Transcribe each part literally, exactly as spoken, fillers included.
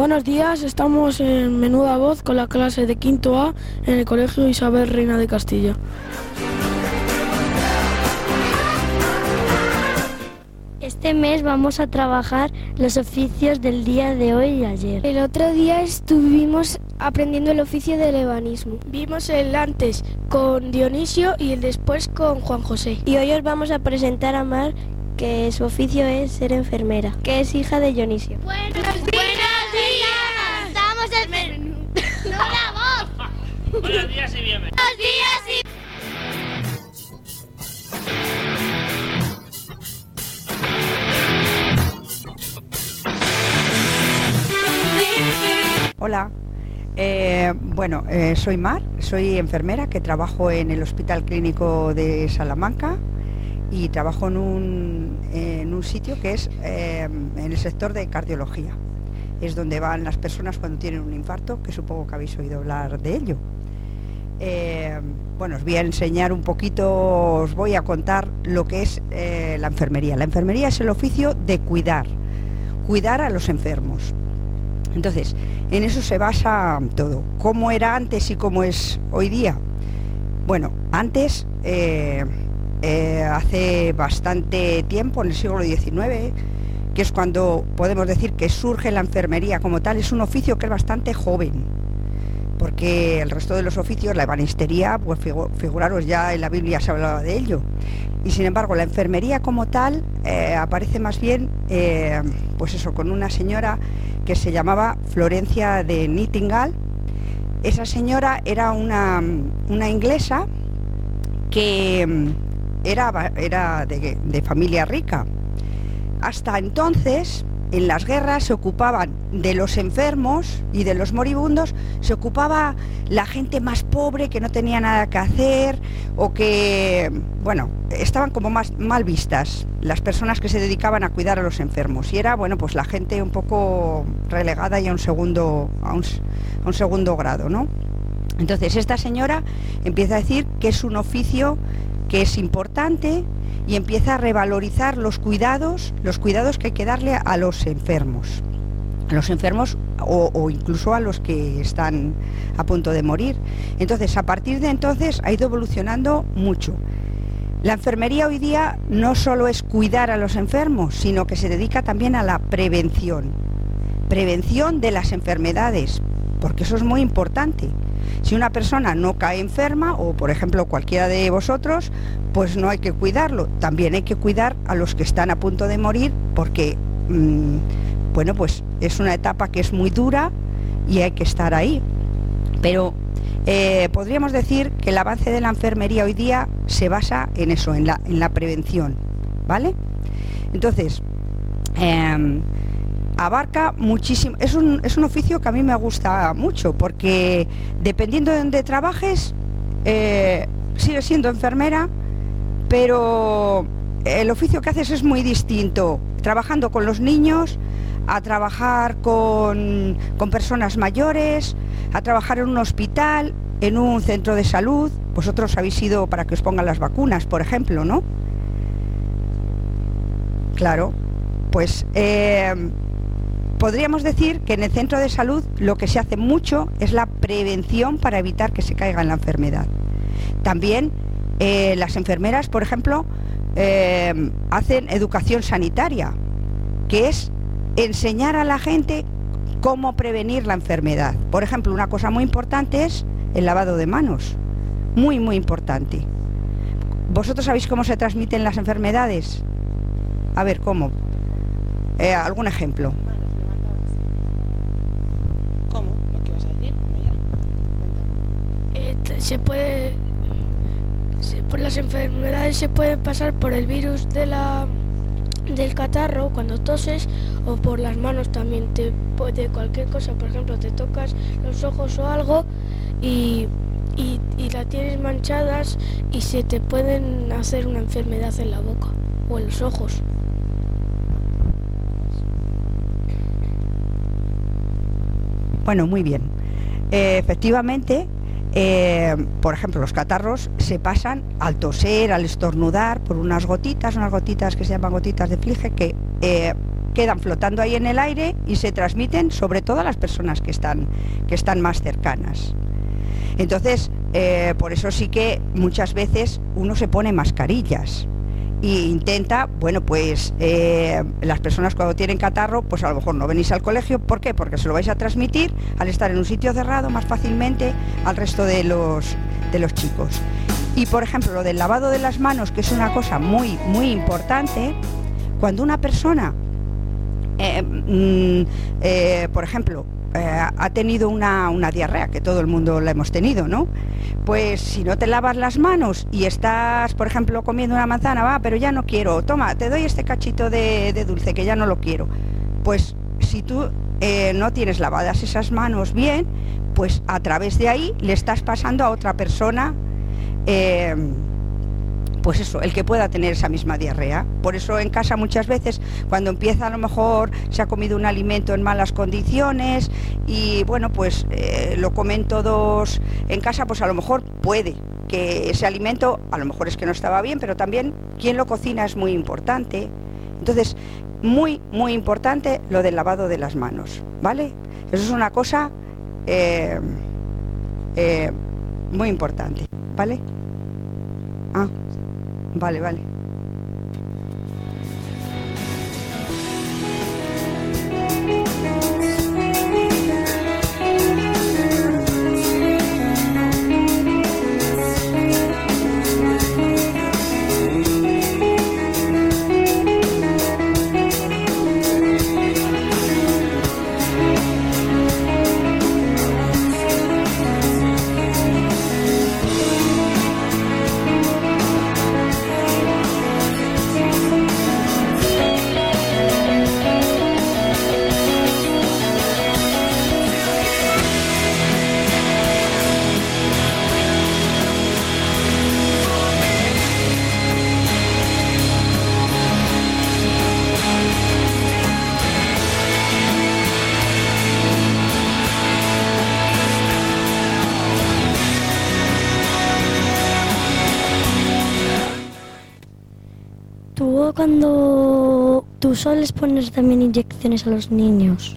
Buenos días, estamos en Menuda Voz con la clase de quinto A en el Colegio Isabel Reina de Castilla. Este mes vamos a trabajar los oficios del día de hoy y ayer. El otro día estuvimos aprendiendo el oficio del ebanismo. Vimos el antes con Dionisio y el después con Juan José. Y hoy os vamos a presentar a Mar, que su oficio es ser enfermera, que es hija de Dionisio. Buenos días. Buenos días. Estamos en menú. ¡No la voz! Buenos días y bienvenidos. Buenos días y... Hola, eh, bueno, eh, soy Mar, soy enfermera que trabajo en el Hospital Clínico de Salamanca y trabajo en un, en un sitio que es eh, en el sector de cardiología. Es donde van las personas cuando tienen un infarto, que supongo que habéis oído hablar de ello. Eh, bueno, os voy a enseñar un poquito, os voy a contar lo que es eh, la enfermería. La enfermería es el oficio de cuidar, cuidar a los enfermos. Entonces, en eso se basa todo. ¿Cómo era antes y cómo es hoy día? Bueno, antes, eh, eh, hace bastante tiempo, en el siglo diecinueve, que es cuando podemos decir que surge la enfermería como tal, es un oficio que es bastante joven, porque el resto de los oficios, la ebanistería, pues figuraros, ya en la Biblia se hablaba de ello. Y sin embargo, la enfermería como tal eh, aparece más bien, eh, pues eso, con una señora que se llamaba Florencia de Nightingale. Esa señora era una, una inglesa que era, era de, de familia rica. Hasta entonces, en las guerras se ocupaban de los enfermos y de los moribundos, se ocupaba la gente más pobre que no tenía nada que hacer o que, bueno, estaban como más mal vistas las personas que se dedicaban a cuidar a los enfermos, y era, bueno, pues la gente un poco relegada y a un segundo, a un, a un segundo grado, ¿no? Entonces esta señora empieza a decir que es un oficio que es importante y empieza a revalorizar los cuidados, los cuidados que hay que darle a los enfermos, a los enfermos o, o incluso a los que están a punto de morir. Entonces, a partir de entonces ha ido evolucionando mucho. La enfermería hoy día no solo es cuidar a los enfermos, sino que se dedica también a la prevención, prevención de las enfermedades, porque eso es muy importante. Si una persona no cae enferma, o por ejemplo cualquiera de vosotros, pues no hay que cuidarlo. También hay que cuidar a los que están a punto de morir, porque mmm, bueno, pues es una etapa que es muy dura y hay que estar ahí. Pero eh, podríamos decir que el avance de la enfermería hoy día se basa en eso, en la, en la prevención, ¿vale? Entonces, eh, abarca muchísimo, es un, es un oficio que a mí me gusta mucho, porque dependiendo de donde trabajes, eh, sigues siendo enfermera, pero el oficio que haces es muy distinto, trabajando con los niños, a trabajar con, con personas mayores, a trabajar en un hospital, en un centro de salud. Vosotros habéis ido para que os pongan las vacunas, por ejemplo, ¿no? Claro, pues eh, podríamos decir que en el centro de salud lo que se hace mucho es la prevención para evitar que se caiga en la enfermedad. También eh, las enfermeras, por ejemplo, eh, hacen educación sanitaria, que es enseñar a la gente cómo prevenir la enfermedad. Por ejemplo, una cosa muy importante es el lavado de manos, muy muy importante. ¿Vosotros sabéis cómo se transmiten las enfermedades? A ver, ¿cómo? Eh, ¿Algún ejemplo? ¿Cómo? ¿Lo que vas a decir? Eh, se puede... Se, por las enfermedades se pueden pasar por el virus de la... del catarro cuando toses, o por las manos también, te puede cualquier cosa. Por ejemplo, te tocas los ojos o algo y, y, y la tienes manchadas y se te pueden hacer una enfermedad en la boca o en los ojos. Bueno, muy bien. Eh, efectivamente, eh, por ejemplo, los catarros se pasan al toser, al estornudar, por unas gotitas, unas gotitas que se llaman gotitas de flige, que eh, quedan flotando ahí en el aire y se transmiten sobre todo a las personas que están, que están más cercanas. Entonces, eh, por eso sí que muchas veces uno se pone mascarillas e intenta, bueno, pues eh, las personas cuando tienen catarro, pues a lo mejor no venís al colegio. ¿Por qué? Porque se lo vais a transmitir al estar en un sitio cerrado más fácilmente al resto de los, de los chicos. Y por ejemplo, lo del lavado de las manos, que es una cosa muy, muy importante, cuando una persona, eh, mm, eh, por ejemplo, eh, ha tenido una, una diarrea, que todo el mundo la hemos tenido, ¿no? Pues si no te lavas las manos y estás, por ejemplo, comiendo una manzana, va, pero ya no quiero, toma, te doy este cachito de, de dulce, que ya no lo quiero. Pues si tú eh, no tienes lavadas esas manos bien, pues a través de ahí le estás pasando a otra persona, eh, pues eso, el que pueda tener esa misma diarrea. Por eso en casa muchas veces, cuando empieza a lo mejor se ha comido un alimento en malas condiciones y bueno, pues eh, lo comen todos en casa, pues a lo mejor puede que ese alimento, a lo mejor es que no estaba bien, pero también quién lo cocina es muy importante. Entonces, muy, muy importante lo del lavado de las manos, ¿vale? Eso es una cosa eh, eh, muy importante, ¿vale? Ah. Vale, vale. ¿Tú cuando tú sueles poner también inyecciones a los niños?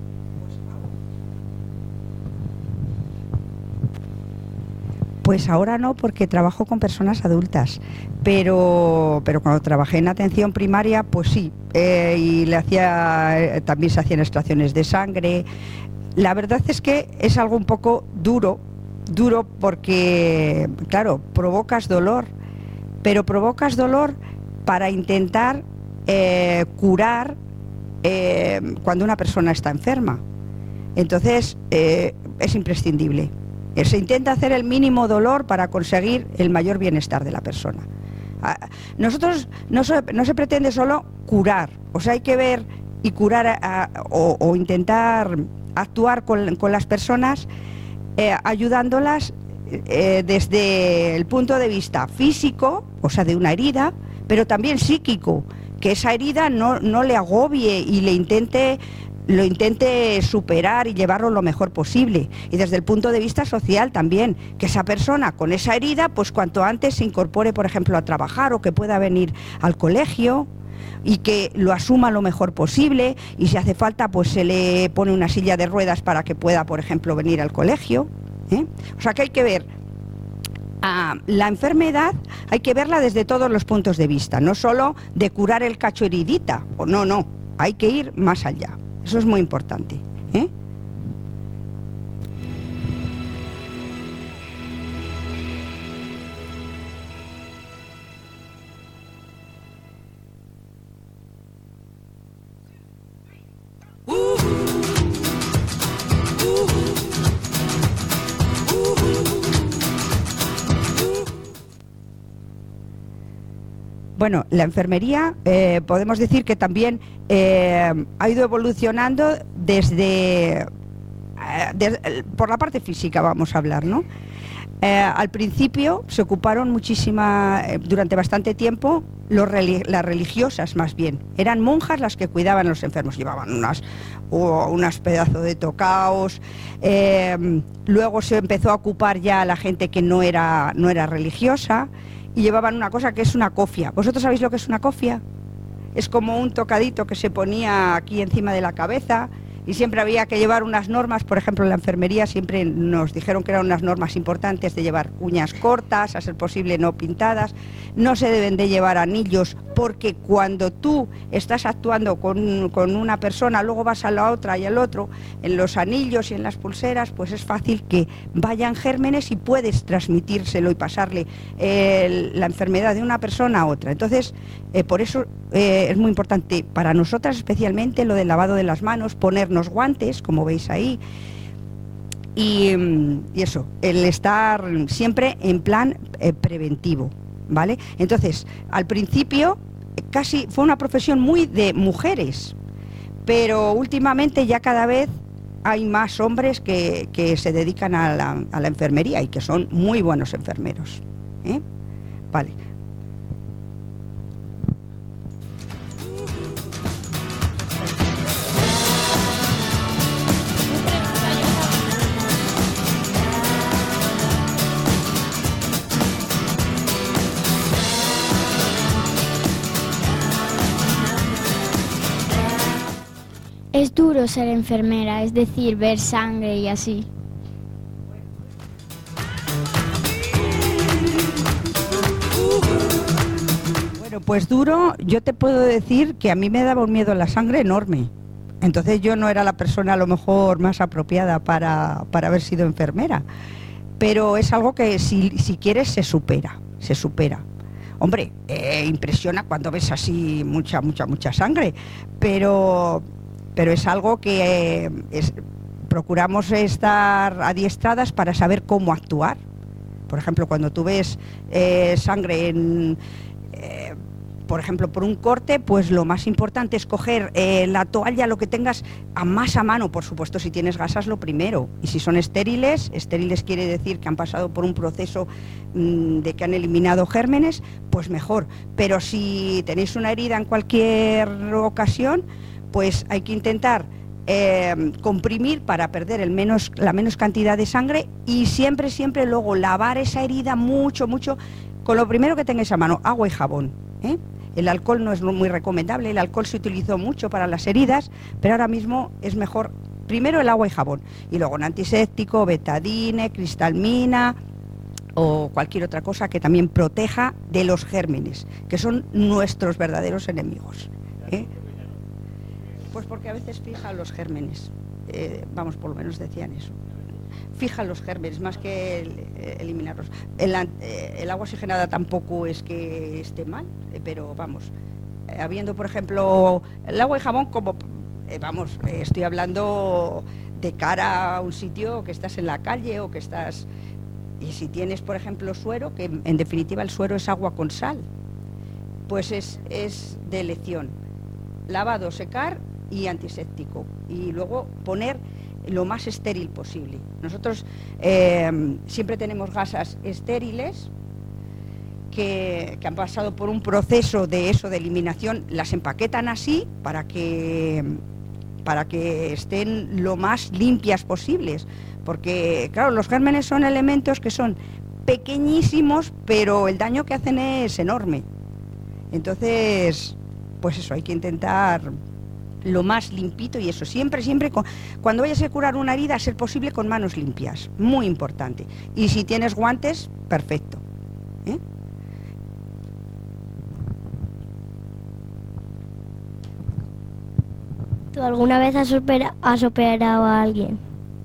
Pues ahora no, porque trabajo con personas adultas, pero, pero cuando trabajé en atención primaria, pues sí, eh, y le hacía, eh, también se hacían extracciones de sangre. La verdad es que es algo un poco duro, duro porque, claro, provocas dolor, pero provocas dolor para intentar eh, curar eh, cuando una persona está enferma. Entonces, eh, es imprescindible. Se intenta hacer el mínimo dolor para conseguir el mayor bienestar de la persona. Nosotros no se, no se pretende solo curar, o sea, hay que ver y curar a, a, o, o intentar actuar con, con las personas eh, ayudándolas eh, desde el punto de vista físico, o sea, de una herida, pero también psíquico, que esa herida no, no le agobie y le intente... lo intente superar y llevarlo lo mejor posible. Y desde el punto de vista social también, que esa persona con esa herida, pues cuanto antes se incorpore, por ejemplo, a trabajar o que pueda venir al colegio y que lo asuma lo mejor posible, y si hace falta, pues se le pone una silla de ruedas para que pueda, por ejemplo, venir al colegio, ¿eh? O sea que hay que ver ah, la enfermedad, hay que verla desde todos los puntos de vista, no solo de curar el cacho heridita, o no, no, hay que ir más allá. Eso es muy importante, ¿eh? Bueno, la enfermería eh, podemos decir que también eh, ha ido evolucionando desde, eh, de, por la parte física, vamos a hablar, ¿no? Eh, al principio se ocuparon muchísima, eh, durante bastante tiempo, los, las religiosas más bien. Eran monjas las que cuidaban a los enfermos, llevaban unas, uh, unas pedazos de tocaos. Eh, luego se empezó a ocupar ya a la gente que no era, no era religiosa, y llevaban una cosa que es una cofia. ¿Vosotros sabéis lo que es una cofia? es como un tocadito que se ponía aquí encima de la cabeza, y siempre había que llevar unas normas. Por ejemplo, en la enfermería siempre nos dijeron que eran unas normas importantes de llevar uñas cortas, a ser posible no pintadas, no se deben de llevar anillos, porque cuando tú estás actuando con, con una persona, luego vas a la otra y al otro, en los anillos y en las pulseras, pues es fácil que vayan gérmenes y puedes transmitírselo y pasarle eh, la enfermedad de una persona a otra. Entonces, eh, por eso eh, es muy importante para nosotras especialmente lo del lavado de las manos, ponernos guantes, como veis ahí, y, y eso, el estar siempre en plan eh, preventivo, ¿vale? Entonces, al principio casi fue una profesión muy de mujeres, pero últimamente ya cada vez hay más hombres que, que se dedican a la, a la enfermería y que son muy buenos enfermeros, ¿eh? Vale. Es duro ser enfermera, es decir, ver sangre y así. Bueno, pues duro, yo te puedo decir que a mí me daba un miedo a la sangre enorme. Entonces yo no era la persona a lo mejor más apropiada para, para haber sido enfermera. Pero es algo que si, si quieres se supera, se supera. Hombre, eh, impresiona cuando ves así mucha, mucha, mucha sangre, pero... pero es algo que eh, es, procuramos estar adiestradas para saber cómo actuar. Por ejemplo, cuando tú ves eh, sangre, en, eh, por ejemplo, por un corte, pues lo más importante es coger eh, la toalla, lo que tengas a más a mano, por supuesto, si tienes gasas lo primero. Y si son estériles, estériles quiere decir que han pasado por un proceso mmm, de que han eliminado gérmenes, pues mejor. Pero si tenéis una herida en cualquier ocasión, pues hay que intentar eh, comprimir para perder el menos, la menos cantidad de sangre, y siempre, siempre luego lavar esa herida mucho, mucho, con lo primero que tengáis a mano, agua y jabón, ¿eh? El alcohol no es muy recomendable, el alcohol se utilizó mucho para las heridas, pero ahora mismo es mejor primero el agua y jabón, y luego un antiséptico, betadine, cristalmina o cualquier otra cosa que también proteja de los gérmenes, que son nuestros verdaderos enemigos, ¿eh? Pues porque a veces fijan los gérmenes, eh, vamos, por lo menos decían eso. Fijan los gérmenes más que el, eh, eliminarlos. El, eh, el agua oxigenada tampoco es que esté mal, eh, pero vamos, eh, habiendo por ejemplo el agua y jabón como, eh, vamos, eh, estoy hablando de cara a un sitio que estás en la calle o que estás... Y si tienes por ejemplo suero, que en definitiva el suero es agua con sal, pues es, es de elección. Lavado, secar y antiséptico, y luego poner lo más estéril posible. Nosotros eh, siempre tenemos gasas estériles que, que han pasado por un proceso de eso, de eliminación, las empaquetan así para que, para que estén lo más limpias posibles, porque claro, los gérmenes son elementos que son pequeñísimos, pero el daño que hacen es enorme. Entonces, pues eso, hay que intentar lo más limpito, y eso, siempre, siempre, con, cuando vayas a curar una herida, a ser posible con manos limpias, muy importante. Y si tienes guantes, perfecto, ¿eh? ¿Tú alguna vez has, opera, has operado a alguien?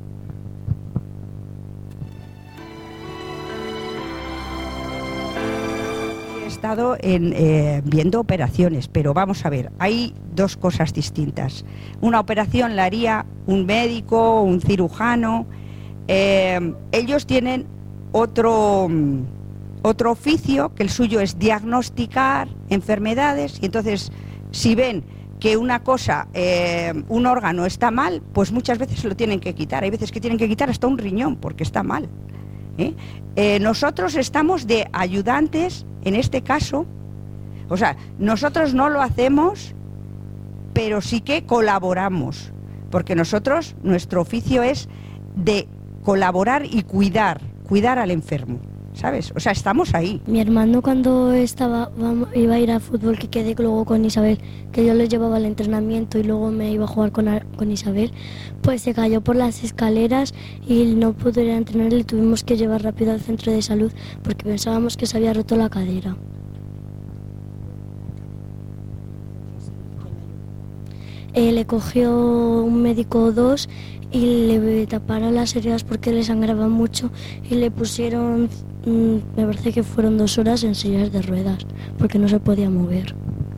He estado en, eh, viendo operaciones, pero vamos a ver, hay dos cosas distintas. Una operación la haría un médico, un cirujano, eh, ellos tienen otro, otro oficio, que el suyo es diagnosticar enfermedades, y entonces si ven que una cosa, eh, un órgano está mal, pues muchas veces se lo tienen que quitar. Hay veces que tienen que quitar hasta un riñón porque está mal, ¿eh? Eh, nosotros estamos de ayudantes en este caso, o sea, nosotros no lo hacemos, pero sí que colaboramos, porque nosotros, nuestro oficio es de colaborar y cuidar, cuidar al enfermo, ¿sabes? O sea, estamos ahí. Mi hermano cuando estaba vamos, iba a ir a fútbol, que quedé luego con Isabel, que yo le llevaba al entrenamiento y luego me iba a jugar con, con Isabel, pues se cayó por las escaleras y no pudo ir a entrenar y le tuvimos que llevar rápido al centro de salud porque pensábamos que se había roto la cadera. Eh, le cogió un médico dos y le taparon las heridas porque le sangraba mucho y le pusieron, mmm, me parece que fueron dos horas en sillas de ruedas porque no se podía mover.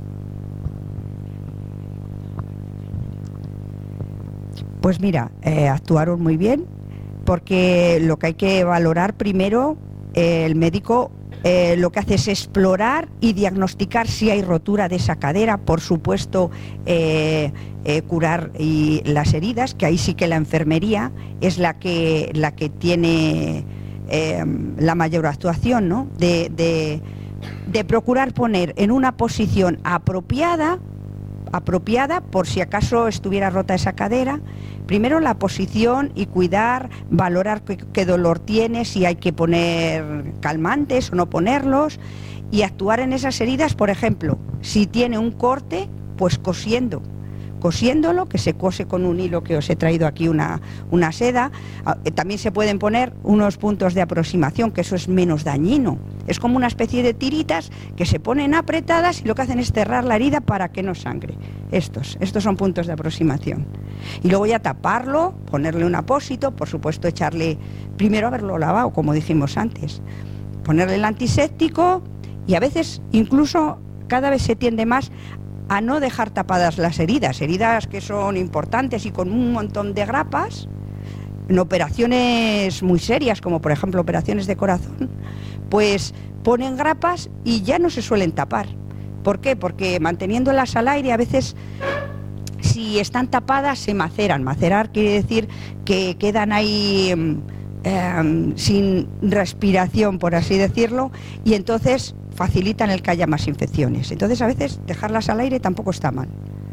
Pues mira, eh, actuaron muy bien, porque lo que hay que valorar primero, eh, el médico eh, lo que hace es explorar y diagnosticar si hay rotura de esa cadera, por supuesto eh, eh, curar y las heridas, que ahí sí que la enfermería es la que, la que tiene eh, la mayor actuación, ¿no? de, de, de procurar poner en una posición apropiada, apropiada por si acaso estuviera rota esa cadera. Primero la posición y cuidar, valorar qué, qué dolor tiene, si hay que poner calmantes o no ponerlos, y actuar en esas heridas. Por ejemplo, si tiene un corte, pues cosiendo, cosiéndolo, que se cose con un hilo que os he traído aquí, una, una seda. También se pueden poner unos puntos de aproximación, que eso es menos dañino. Es como una especie de tiritas que se ponen apretadas y lo que hacen es cerrar la herida para que no sangre. Estos, estos son puntos de aproximación. Y luego ya taparlo, ponerle un apósito, por supuesto echarle, primero haberlo lavado, como dijimos antes, ponerle el antiséptico, y a veces incluso cada vez se tiende más a no dejar tapadas las heridas, heridas que son importantes y con un montón de grapas. En operaciones muy serias, como por ejemplo operaciones de corazón, pues ponen grapas y ya no se suelen tapar. ¿Por qué? Porque manteniéndolas al aire, a veces si están tapadas se maceran. Macerar quiere decir que quedan ahí eh, sin respiración, por así decirlo, y entonces facilitan el que haya más infecciones. Entonces a veces dejarlas al aire tampoco está mal.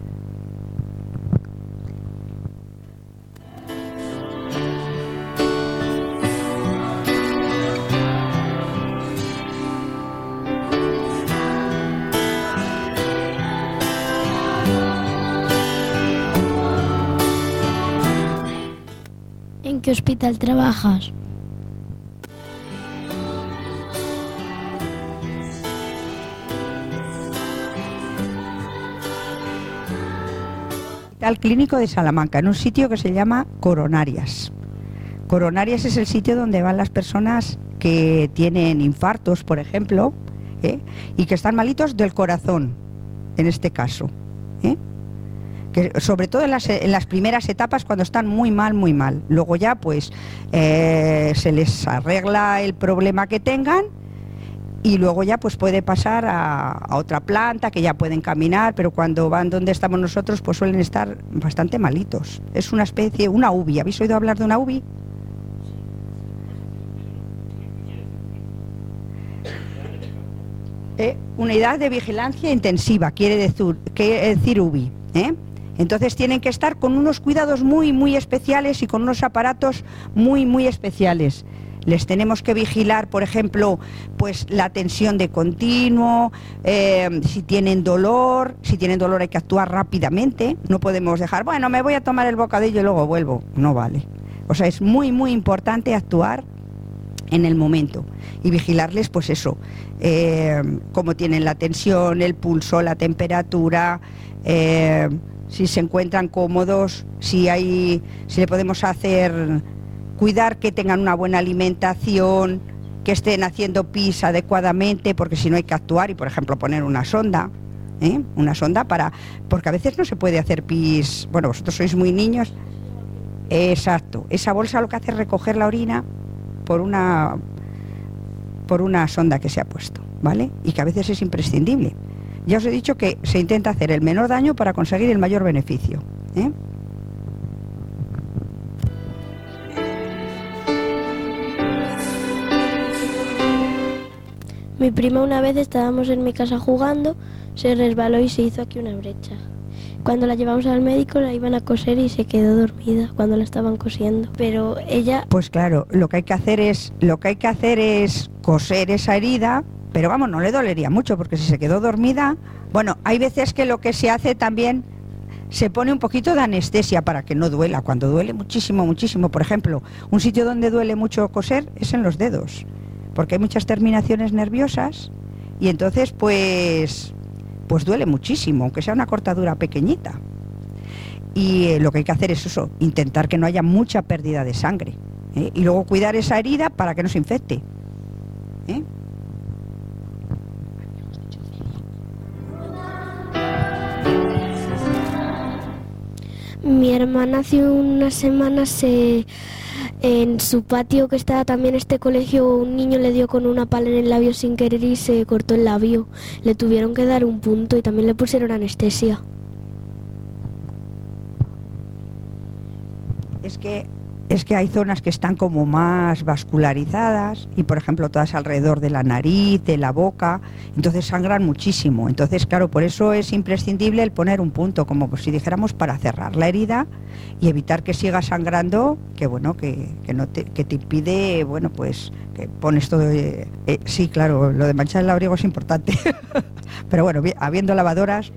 ¿En qué hospital trabajas? Hospital Clínico de Salamanca, en un sitio que se llama Coronarias. Coronarias es el sitio donde van las personas que tienen infartos, por ejemplo, ¿eh? y que están malitos del corazón, en este caso. ¿eh? Que sobre todo en las, en las primeras etapas, cuando están muy mal, muy mal. Luego ya pues eh, se les arregla el problema que tengan y luego ya pues puede pasar a, a otra planta, que ya pueden caminar, pero cuando van donde estamos nosotros pues suelen estar bastante malitos. Es una especie, una U B I. ¿Habéis oído hablar de una U B I? Eh, unidad de vigilancia intensiva, quiere decir, quiere decir U B I, ¿eh? Entonces tienen que estar con unos cuidados muy, muy especiales y con unos aparatos muy, muy especiales. Les tenemos que vigilar, por ejemplo, pues la tensión de continuo, eh, si tienen dolor, si tienen dolor hay que actuar rápidamente. No podemos dejar, bueno, me voy a tomar el bocadillo y luego vuelvo. No vale. O sea, es muy, muy importante actuar en el momento y vigilarles, pues eso, eh, cómo tienen la tensión, el pulso, la temperatura, eh, si se encuentran cómodos, si hay, si le podemos hacer, cuidar que tengan una buena alimentación, que estén haciendo pis adecuadamente, porque si no hay que actuar y, por ejemplo, poner una sonda, ¿eh? una sonda para, porque a veces no se puede hacer pis, bueno, vosotros sois muy niños, exacto, esa bolsa lo que hace es recoger la orina por una, por una sonda que se ha puesto, ¿vale? Y que a veces es imprescindible. Ya os he dicho que se intenta hacer el menor daño para conseguir el mayor beneficio, ¿eh? Mi prima una vez estábamos en mi casa jugando, se resbaló y se hizo aquí una brecha. Cuando la llevamos al médico la iban a coser y se quedó dormida cuando la estaban cosiendo. Pero ella... Pues claro, lo que hay que hacer es, lo que hay que hacer es coser esa herida, pero vamos, no le dolería mucho porque si se quedó dormida... Bueno, hay veces que lo que se hace también, se pone un poquito de anestesia para que no duela. Cuando duele muchísimo, muchísimo, por ejemplo, un sitio donde duele mucho coser es en los dedos, porque hay muchas terminaciones nerviosas y entonces pues, pues duele muchísimo, aunque sea una cortadura pequeñita. Y eh, lo que hay que hacer es eso, intentar que no haya mucha pérdida de sangre, ¿eh? Y luego cuidar esa herida para que no se infecte, ¿eh? Mi hermana hace unas semanas se, en su patio, que está también este colegio, un niño le dio con una pala en el labio sin querer y se cortó el labio. Le tuvieron que dar un punto y también le pusieron anestesia. Es que, es que hay zonas que están como más vascularizadas y, por ejemplo, todas alrededor de la nariz, de la boca, entonces sangran muchísimo. Entonces, claro, por eso es imprescindible el poner un punto, como pues, si dijéramos para cerrar la herida y evitar que siga sangrando, que bueno, que, que no te, que te impide, bueno, pues que pones todo... Eh, eh, sí, claro, lo de manchar el labriego es importante, pero bueno, habiendo lavadoras...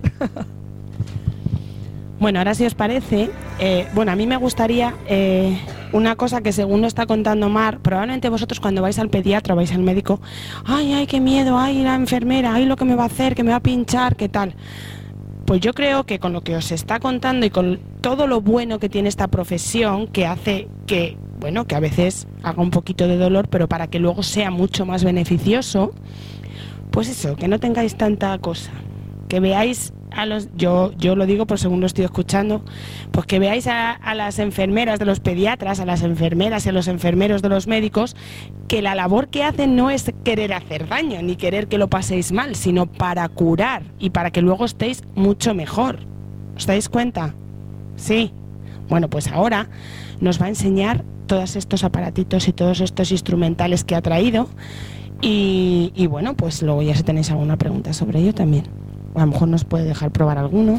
Bueno, ahora si os parece, eh, bueno, a mí me gustaría eh, una cosa que según lo está contando Mar, probablemente vosotros cuando vais al pediatra, vais al médico, ay, ay, qué miedo, ay, la enfermera, ay, lo que me va a hacer, que me va a pinchar, qué tal. Pues yo creo que con lo que os está contando y con todo lo bueno que tiene esta profesión, que hace que, bueno, que a veces haga un poquito de dolor, pero para que luego sea mucho más beneficioso, pues eso, que no tengáis tanta cosa, que veáis a los, yo, yo lo digo por según lo estoy escuchando, pues que veáis a, a las enfermeras de los pediatras, a las enfermeras y a los enfermeros de los médicos, que la labor que hacen no es querer hacer daño, ni querer que lo paséis mal, sino para curar y para que luego estéis mucho mejor. ¿Os dais cuenta? Sí. Bueno, pues ahora nos va a enseñar todos estos aparatitos y todos estos instrumentales que ha traído y, y bueno, pues luego ya si tenéis alguna pregunta sobre ello también. A lo mejor nos puede dejar probar alguno.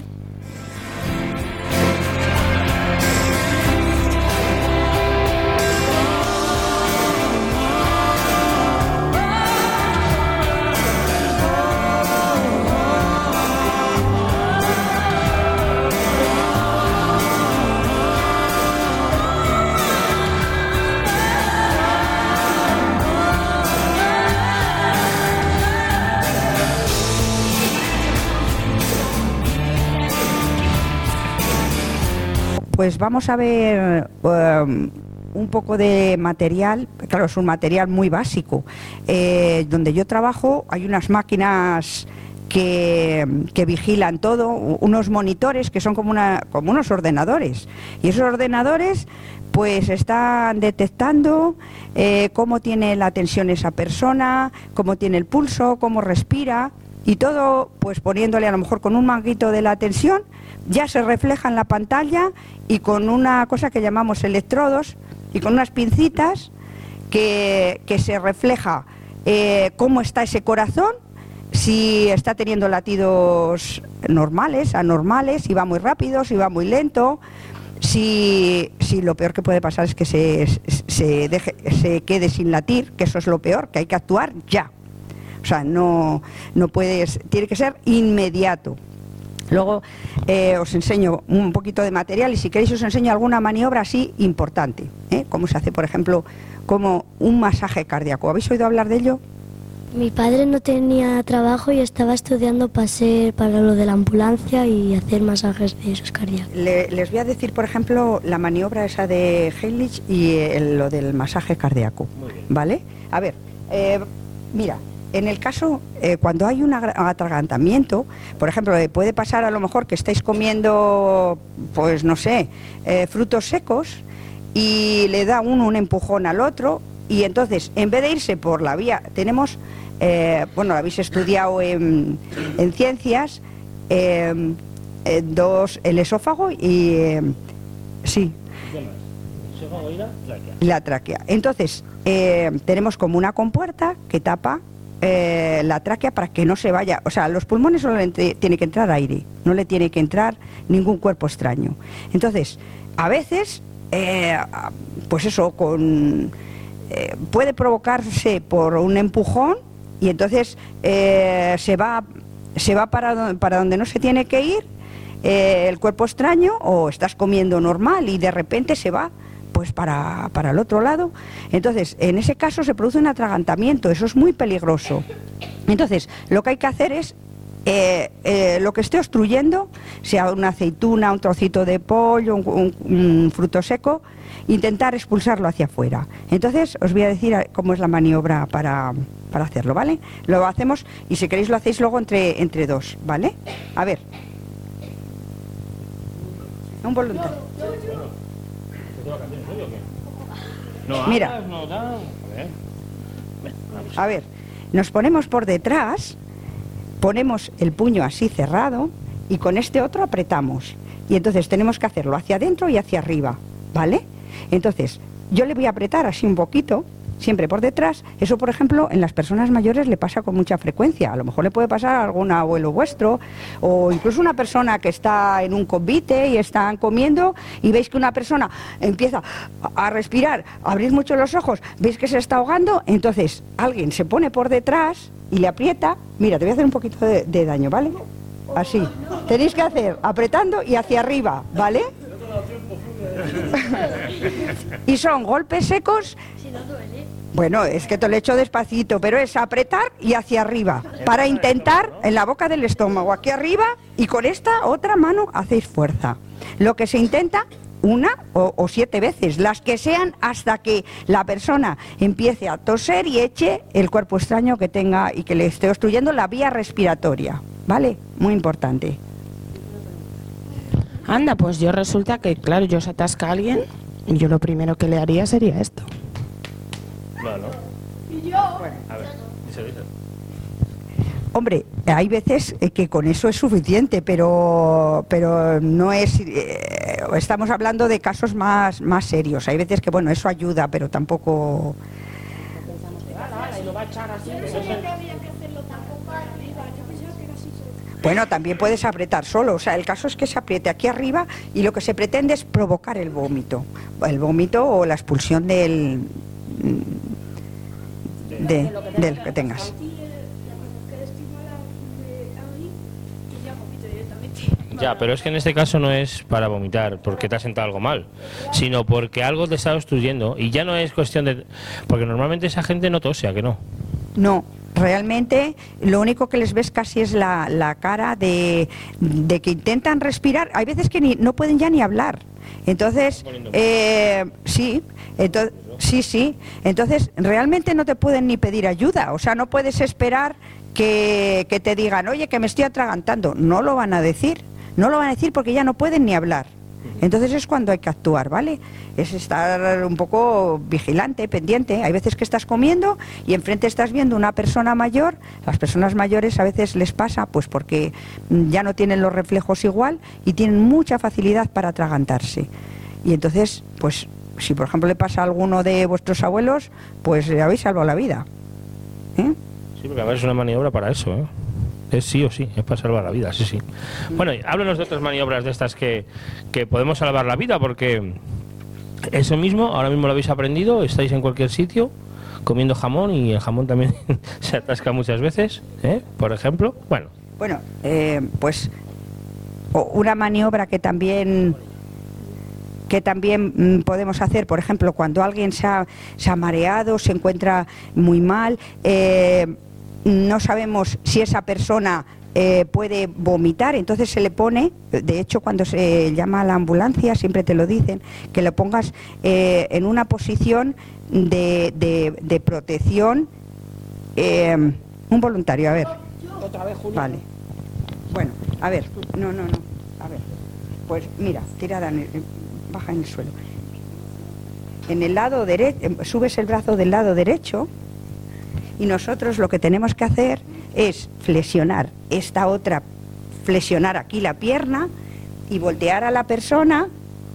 Pues vamos a ver um, un poco de material. Claro, es un material muy básico. Eh, donde yo trabajo hay unas máquinas que, que vigilan todo, unos monitores que son como, una, como unos ordenadores. Y esos ordenadores pues están detectando eh, cómo tiene la tensión esa persona, cómo tiene el pulso, cómo respira. Y todo, pues poniéndole a lo mejor con un manguito de la tensión, ya se refleja en la pantalla y con una cosa que llamamos electrodos y con unas pincitas que, que se refleja eh, cómo está ese corazón, si está teniendo latidos normales, anormales, si va muy rápido, si va muy lento, si, si lo peor que puede pasar es que se, se, deje, se quede sin latir, que eso es lo peor, que hay que actuar ya. O sea, no, no puedes, tiene que ser inmediato. Luego eh, os enseño un poquito de material y si queréis os enseño alguna maniobra así importante, ¿eh? Cómo se hace, por ejemplo, como un masaje cardíaco. ¿Habéis oído hablar de ello? Mi padre no tenía trabajo y estaba estudiando para ser, para lo de la ambulancia y hacer masajes de esos cardíacos. Le, les voy a decir, por ejemplo, la maniobra esa de Heimlich y el, lo del masaje cardíaco, ¿vale? A ver, eh, mira. En el caso, eh, cuando hay un atragantamiento, por ejemplo, eh, puede pasar a lo mejor que estáis comiendo, pues no sé, eh, frutos secos y le da uno un empujón al otro y entonces, en vez de irse por la vía, tenemos, eh, bueno, lo habéis estudiado en, en ciencias, eh, eh, dos, el esófago y, eh, sí, y la tráquea. Entonces, eh, tenemos como una compuerta que tapa eh, la tráquea para que no se vaya, o sea, a los pulmones solo le tiene que entrar aire, no le tiene que entrar ningún cuerpo extraño. Entonces, a veces, eh, pues eso, con eh, puede provocarse por un empujón y entonces eh, se va, se va para, para donde no se tiene que ir eh, el cuerpo extraño, o estás comiendo normal y de repente se va pues para, para el otro lado. Entonces, en ese caso se produce un atragantamiento, eso es muy peligroso. Entonces, lo que hay que hacer es, eh, eh, lo que esté obstruyendo, sea una aceituna, un trocito de pollo, un, un, un fruto seco, intentar expulsarlo hacia afuera. Entonces, os voy a decir cómo es la maniobra para, para hacerlo, ¿vale? Lo hacemos, y si queréis lo hacéis luego entre, entre dos, ¿vale? A ver. Un voluntario. Mira, a ver, nos ponemos por detrás, ponemos el puño así cerrado y con este otro apretamos. Y entonces tenemos que hacerlo hacia adentro y hacia arriba, ¿vale? Entonces, yo le voy a apretar así un poquito, siempre por detrás. Eso, por ejemplo, en las personas mayores le pasa con mucha frecuencia. A lo mejor le puede pasar a algún abuelo vuestro, o incluso una persona que está en un convite y están comiendo y veis que una persona empieza a respirar, a abrir mucho los ojos, veis que se está ahogando, entonces alguien se pone por detrás y le aprieta. Mira, te voy a hacer un poquito de, de daño, ¿vale? Así. Tenéis que hacer apretando y hacia arriba, ¿vale? Y son golpes secos. Bueno, es que te lo he hecho despacito, pero es apretar y hacia arriba, para intentar en la boca del estómago, aquí arriba, y con esta otra mano hacéis fuerza. Lo que se intenta una o, o siete veces, las que sean, hasta que la persona empiece a toser y eche el cuerpo extraño que tenga y que le esté obstruyendo la vía respiratoria, ¿vale? Muy importante. Anda, pues yo resulta que, claro, yo se atasca a alguien y yo lo primero que le haría sería esto. Bueno. Y yo. Bueno. A ver, dice, dice. Hombre, hay veces que con eso es suficiente, pero pero no es. Eh, estamos hablando de casos más más serios. Hay veces que, bueno, eso ayuda, pero tampoco. Bueno, también puedes apretar solo, o sea, el caso es que se apriete aquí arriba y lo que se pretende es provocar el vómito, el vómito o la expulsión del de, del que tengas. Ya, pero es que en este caso no es para vomitar porque te has sentado algo mal, sino porque algo te está obstruyendo, y ya no es cuestión de... Porque normalmente esa gente no tose, ¿a que no? No, realmente lo único que les ves casi es la, la cara de, de que intentan respirar. Hay veces que ni, no pueden ya ni hablar. Entonces, eh, sí, entonces, sí, sí. Entonces, realmente no te pueden ni pedir ayuda. O sea, no puedes esperar que, que te digan, oye, que me estoy atragantando. No lo van a decir. No lo van a decir porque ya no pueden ni hablar. Entonces es cuando hay que actuar, ¿vale? Es estar un poco vigilante, pendiente. Hay veces que estás comiendo y enfrente estás viendo una persona mayor. Las personas mayores a veces les pasa pues porque ya no tienen los reflejos igual y tienen mucha facilidad para atragantarse. Y entonces, pues si por ejemplo le pasa a alguno de vuestros abuelos, pues le habéis salvado la vida. ¿Eh? Sí, porque a ver, es una maniobra para eso, ¿eh? Es sí o sí, es para salvar la vida, sí, sí. Bueno, háblanos de otras maniobras de estas que, que podemos salvar la vida, porque eso mismo, ahora mismo lo habéis aprendido, estáis en cualquier sitio comiendo jamón y el jamón también se atasca muchas veces, ¿eh? Por ejemplo, bueno. Bueno, eh, pues una maniobra que también... que también podemos hacer, por ejemplo, cuando alguien se ha, se ha mareado, se encuentra muy mal, eh, no sabemos si esa persona eh, puede vomitar, entonces se le pone, de hecho cuando se llama a la ambulancia siempre te lo dicen, que lo pongas eh, en una posición de, de, de protección, eh, un voluntario, a ver. Otra vez, Julio. Vale. Bueno, a ver, no, no, no, a ver, pues mira, tirada en el, baja en el suelo. En el lado derecho, subes el brazo del lado derecho y nosotros lo que tenemos que hacer es flexionar esta otra, flexionar aquí la pierna y voltear a la persona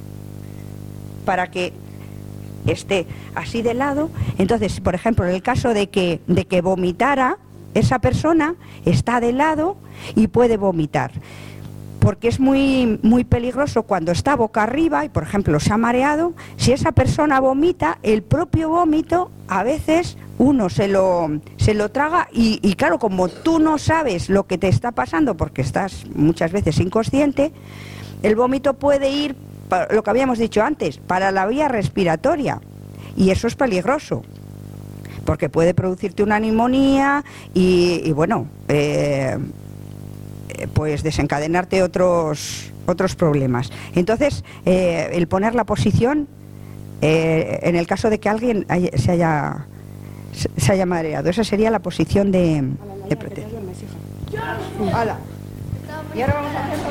para que esté así de lado. Entonces, por ejemplo, en el caso de que, de que vomitara, esa persona está de lado y puede vomitar. Porque es muy, muy peligroso cuando está boca arriba y, por ejemplo, se ha mareado. Si esa persona vomita, el propio vómito a veces uno se lo, se lo traga y, y claro, como tú no sabes lo que te está pasando porque estás muchas veces inconsciente, el vómito puede ir, lo que habíamos dicho antes, para la vía respiratoria y eso es peligroso porque puede producirte una neumonía y, y bueno, eh, pues desencadenarte otros, otros problemas. Entonces, eh, el poner la posición, eh, en el caso de que alguien haya, se haya... se haya mareado. Esa sería la posición de, de protección. ¡Hala! Y ahora vamos a hacer...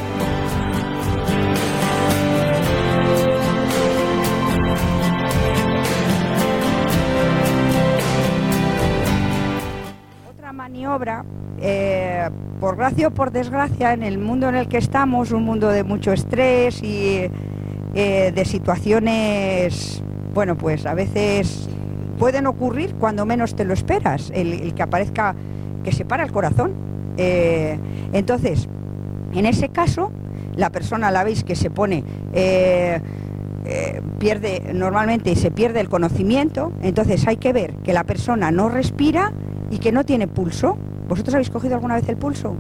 Otra maniobra, eh, por gracia o por desgracia, en el mundo en el que estamos, un mundo de mucho estrés y eh, de situaciones, bueno, pues a veces... pueden ocurrir cuando menos te lo esperas, el, el que aparezca, que se para el corazón. Eh, entonces, en ese caso, la persona, la veis que se pone, eh, eh, pierde, normalmente se pierde el conocimiento, entonces hay que ver que la persona no respira y que no tiene pulso. ¿Vosotros habéis cogido alguna vez el pulso?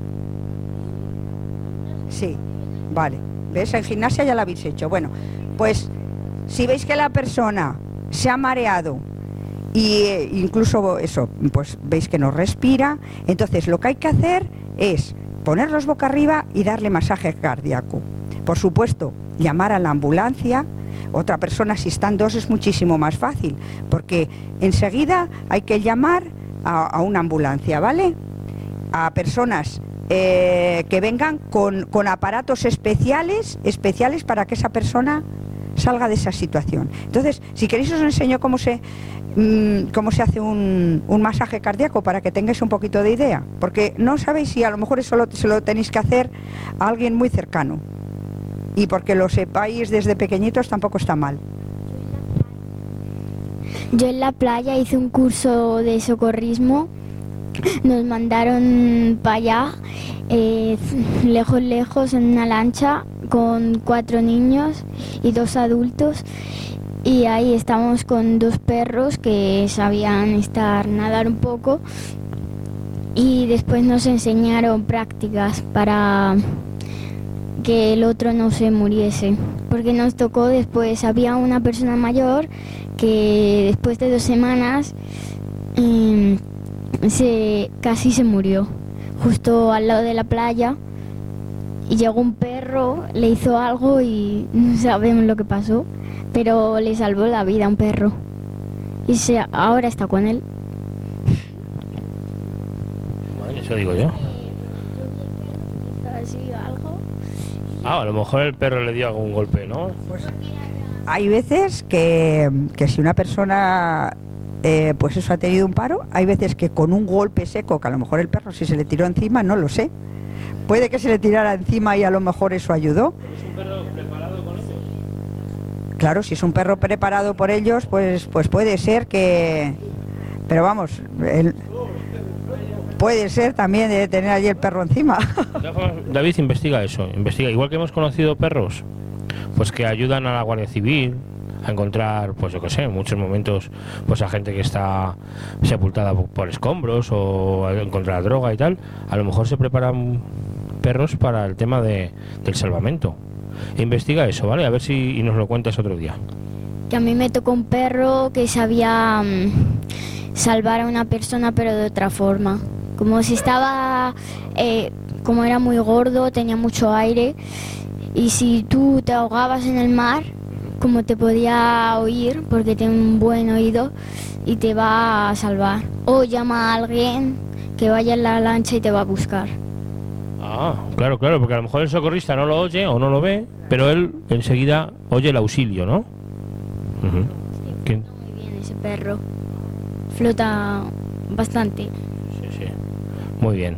Sí, vale. ¿Ves? En gimnasia ya lo habéis hecho. Bueno, pues si veis que la persona se ha mareado y eh, incluso eso, pues veis que no respira, entonces lo que hay que hacer es ponerlos boca arriba y darle masaje cardíaco. Por supuesto, llamar a la ambulancia. Otra persona, si están dos, es muchísimo más fácil, porque enseguida hay que llamar a, a una ambulancia, ¿vale? A personas eh, que vengan con, con aparatos especiales, especiales para que esa persona salga de esa situación. Entonces, si queréis os enseño cómo se mmm, cómo se hace un, un masaje cardíaco para que tengáis un poquito de idea, porque no sabéis si a lo mejor eso lo, se lo tenéis que hacer a alguien muy cercano y porque lo sepáis desde pequeñitos tampoco está mal. Yo en la playa hice un curso de socorrismo, nos mandaron para allá, eh, lejos, lejos, en una lancha con cuatro niños y dos adultos, y ahí estábamos con dos perros que sabían estar, nadar un poco, y después nos enseñaron prácticas para que el otro no se muriese, porque nos tocó después, había una persona mayor que después de dos semanas eh, se, casi se murió, justo al lado de la playa. Y llegó un perro, le hizo algo y no sabemos lo que pasó, pero le salvó la vida a un perro. Y se, ahora está con él. Bueno, eso digo yo. Ah, a lo mejor el perro le dio algún golpe, ¿no? Pues hay veces que, que si una persona eh, pues eso ha tenido un paro, hay veces que con un golpe seco, que a lo mejor el perro si se le tiró encima, no lo sé. Puede que se le tirara encima y a lo mejor eso ayudó. ¿Es un perro preparado con ellos? Claro, si es un perro preparado por ellos, pues, pues puede ser que... Pero vamos, el... puede ser también de tener allí el perro encima. David, investiga eso, investiga. Igual que hemos conocido perros, pues que ayudan a la Guardia Civil a encontrar, pues yo qué sé, en muchos momentos, pues a gente que está sepultada por escombros o a encontrar droga y tal. A lo mejor se preparan perros para el tema de, del salvamento. Investiga eso, ¿vale? A ver si y nos lo cuentas otro día. Que a mí me tocó un perro que sabía um, salvar a una persona, pero de otra forma. Como si estaba, eh, como era muy gordo, tenía mucho aire, y si tú te ahogabas en el mar, como te podía oír, porque tiene un buen oído, y te va a salvar. O llama a alguien que vaya en la lancha y te va a buscar. Ah, claro, claro, porque a lo mejor el socorrista no lo oye o no lo ve, pero él enseguida oye el auxilio, ¿no? Uh-huh. Sí, flota muy bien ese perro. Flota bastante. Sí, sí. Muy bien.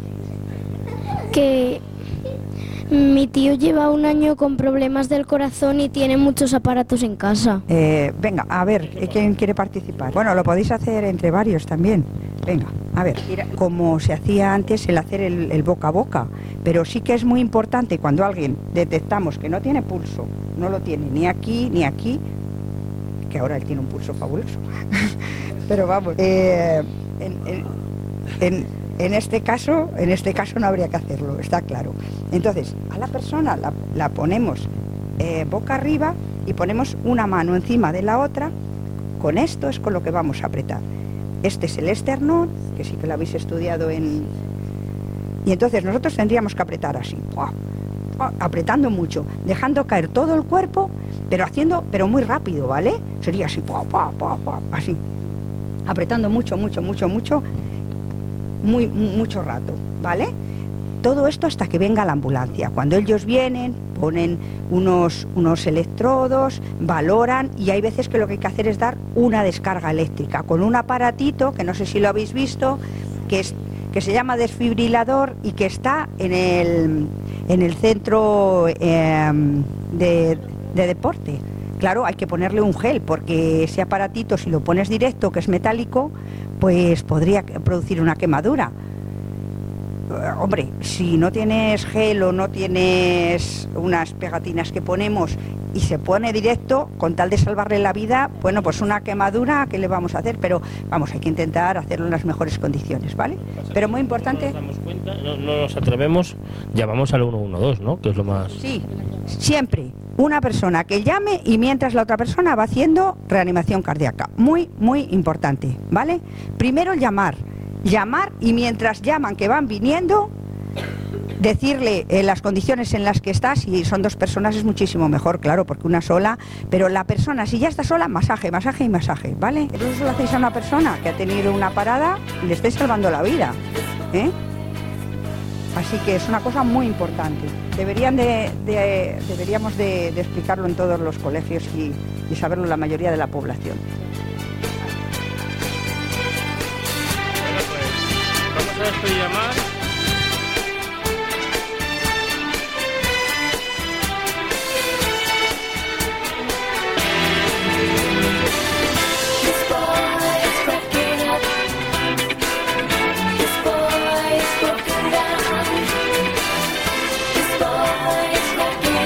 Que mi tío lleva un año con problemas del corazón y tiene muchos aparatos en casa. Eh, venga, a ver, ¿quién quiere participar? Bueno, lo podéis hacer entre varios también. Venga. A ver, era como se hacía antes el hacer el, el boca a boca, pero sí que es muy importante cuando alguien detectamos que no tiene pulso, no lo tiene ni aquí ni aquí, que ahora él tiene un pulso fabuloso, pero vamos, eh, en, en, en, en este caso, en este caso no habría que hacerlo, está claro. Entonces, a la persona la, la ponemos eh, boca arriba y ponemos una mano encima de la otra. Con esto es con lo que vamos a apretar. Este es el esternón, que sí que lo habéis estudiado en... Y entonces nosotros tendríamos que apretar así, ¡pua! ¡Pua! Apretando mucho, dejando caer todo el cuerpo, pero haciendo, pero muy rápido, ¿vale? Sería así, ¡pua! ¡Pua! ¡Pua! ¡Pua! Así, apretando mucho, mucho, mucho, mucho, muy, mucho rato, ¿vale? Todo esto hasta que venga la ambulancia. Cuando ellos vienen, ponen unos, unos electrodos, valoran, y hay veces que lo que hay que hacer es dar una descarga eléctrica con un aparatito, que no sé si lo habéis visto, que, es, que se llama desfibrilador y que está en el, en el centro eh, de, de deporte. Claro, hay que ponerle un gel, porque ese aparatito, si lo pones directo, que es metálico, pues podría producir una quemadura. Hombre, si no tienes gel o no tienes unas pegatinas que ponemos y se pone directo, con tal de salvarle la vida, bueno, pues una quemadura, ¿qué le vamos a hacer? Pero vamos, hay que intentar hacerlo en las mejores condiciones, ¿vale? Pero muy importante... No nos damos cuenta, no, no nos atrevemos, llamamos al uno uno dos, ¿no? Que es lo más... Sí, siempre una persona que llame y mientras la otra persona va haciendo reanimación cardíaca. Muy, muy importante, ¿vale? Primero llamar. Llamar y mientras llaman que van viniendo, decirle eh, las condiciones en las que está. Si son dos personas es muchísimo mejor, claro, porque una sola, pero la persona, si ya está sola, masaje, masaje y masaje, ¿vale? Pero eso lo hacéis a una persona que ha tenido una parada y le estáis salvando la vida, ¿eh? Así que es una cosa muy importante. Deberían de, de, deberíamos de, de explicarlo en todos los colegios y, y saberlo la mayoría de la población. Vamos a despedir a Mar.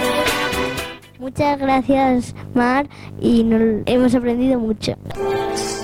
Muchas gracias, Mar, y nos hemos aprendido mucho.